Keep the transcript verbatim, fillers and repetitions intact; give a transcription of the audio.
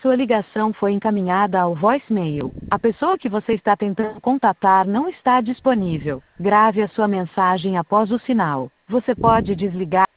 Sua ligação foi encaminhada ao voicemail. A pessoa que você está tentando contatar não está disponível. Grave a sua mensagem após o sinal. Você pode desligar